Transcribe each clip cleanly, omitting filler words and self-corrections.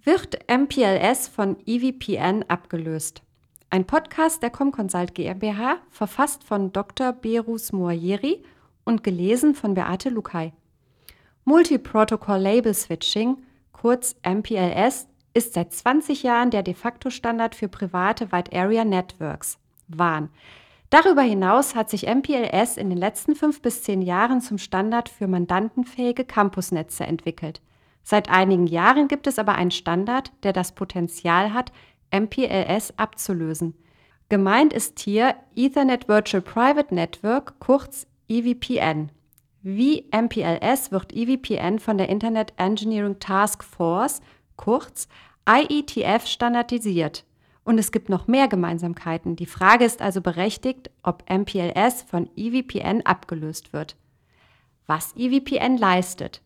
Wird MPLS von EVPN abgelöst? Ein Podcast der Comconsult GmbH, verfasst von Dr. Berus Moayeri und gelesen von Beate Lukay. Multi-Protocol Label Switching, kurz MPLS, ist seit 20 Jahren der de facto Standard für private Wide Area Networks, WAN. Darüber hinaus hat sich MPLS in den letzten 5 bis 10 Jahren zum Standard für mandantenfähige Campusnetze entwickelt. Seit einigen Jahren gibt es aber einen Standard, der das Potenzial hat, MPLS abzulösen. Gemeint ist hier Ethernet Virtual Private Network, kurz EVPN. Wie MPLS wird EVPN von der Internet Engineering Task Force, kurz IETF, standardisiert. Und es gibt noch mehr Gemeinsamkeiten. Die Frage ist also berechtigt, ob MPLS von EVPN abgelöst wird. Was EVPN leistet?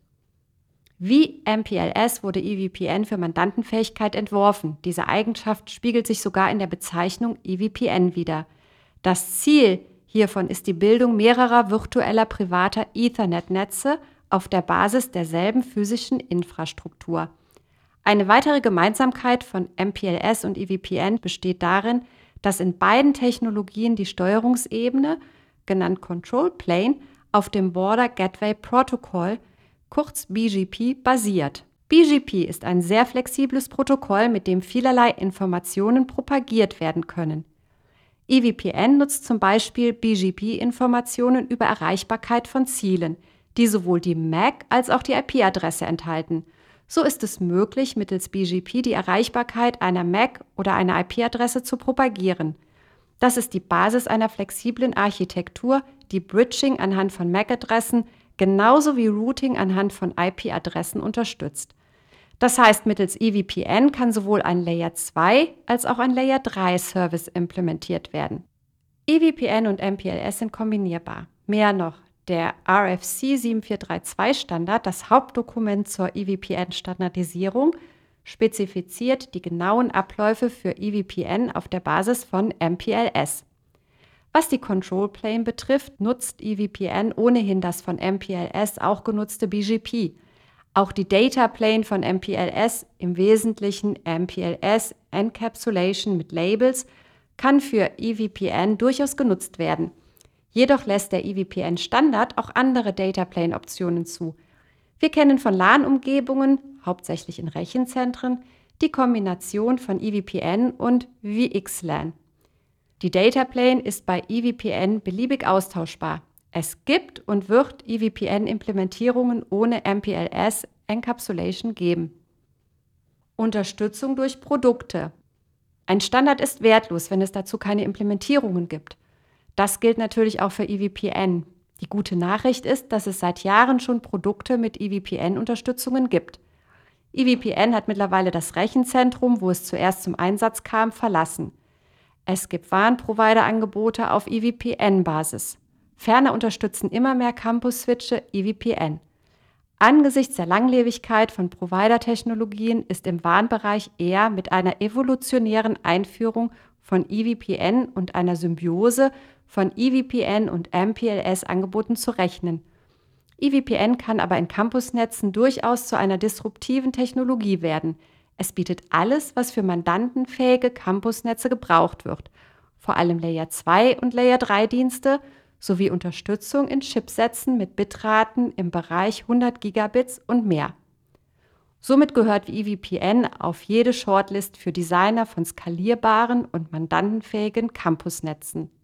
Wie MPLS wurde EVPN für Mandantenfähigkeit entworfen. Diese Eigenschaft spiegelt sich sogar in der Bezeichnung EVPN wider. Das Ziel hiervon ist die Bildung mehrerer virtueller privater Ethernet-Netze auf der Basis derselben physischen Infrastruktur. Eine weitere Gemeinsamkeit von MPLS und EVPN besteht darin, dass in beiden Technologien die Steuerungsebene, genannt Control Plane, auf dem Border Gateway Protocol, kurz BGP, basiert. BGP ist ein sehr flexibles Protokoll, mit dem vielerlei Informationen propagiert werden können. EVPN nutzt zum Beispiel BGP-Informationen über Erreichbarkeit von Zielen, die sowohl die MAC als auch die IP-Adresse enthalten. So ist es möglich, mittels BGP die Erreichbarkeit einer MAC oder einer IP-Adresse zu propagieren. Das ist die Basis einer flexiblen Architektur, die Bridging anhand von MAC-Adressen genauso wie Routing anhand von IP-Adressen unterstützt. Das heißt, mittels EVPN kann sowohl ein Layer 2 als auch ein Layer 3 Service implementiert werden. EVPN und MPLS sind kombinierbar. Mehr noch, der RFC 7432 Standard, das Hauptdokument zur EVPN-Standardisierung, spezifiziert die genauen Abläufe für EVPN auf der Basis von MPLS. Was die Control Plane betrifft, nutzt EVPN ohnehin das von MPLS auch genutzte BGP. Auch die Data Plane von MPLS, im Wesentlichen MPLS Encapsulation mit Labels, kann für EVPN durchaus genutzt werden. Jedoch lässt der EVPN-Standard auch andere Data Plane-Optionen zu. Wir kennen von LAN-Umgebungen, hauptsächlich in Rechenzentren, die Kombination von EVPN und VXLAN. Die Data Plane ist bei EVPN beliebig austauschbar. Es gibt und wird EVPN-Implementierungen ohne MPLS Encapsulation geben. Unterstützung durch Produkte. Ein Standard ist wertlos, wenn es dazu keine Implementierungen gibt. Das gilt natürlich auch für EVPN. Die gute Nachricht ist, dass es seit Jahren schon Produkte mit EVPN-Unterstützungen gibt. EVPN hat mittlerweile das Rechenzentrum, wo es zuerst zum Einsatz kam, verlassen. Es gibt WAN-Provider-Angebote auf EVPN-Basis. Ferner unterstützen immer mehr Campus-Switche EVPN. Angesichts der Langlebigkeit von Provider-Technologien ist im WAN-Bereich eher mit einer evolutionären Einführung von EVPN und einer Symbiose von EVPN und MPLS-Angeboten zu rechnen. EVPN kann aber in Campusnetzen durchaus zu einer disruptiven Technologie werden. Es bietet alles, was für mandantenfähige Campusnetze gebraucht wird, vor allem Layer 2 und Layer 3 Dienste sowie Unterstützung in Chipsätzen mit Bitraten im Bereich 100 Gigabits und mehr. Somit gehört EVPN auf jede Shortlist für Designer von skalierbaren und mandantenfähigen Campusnetzen.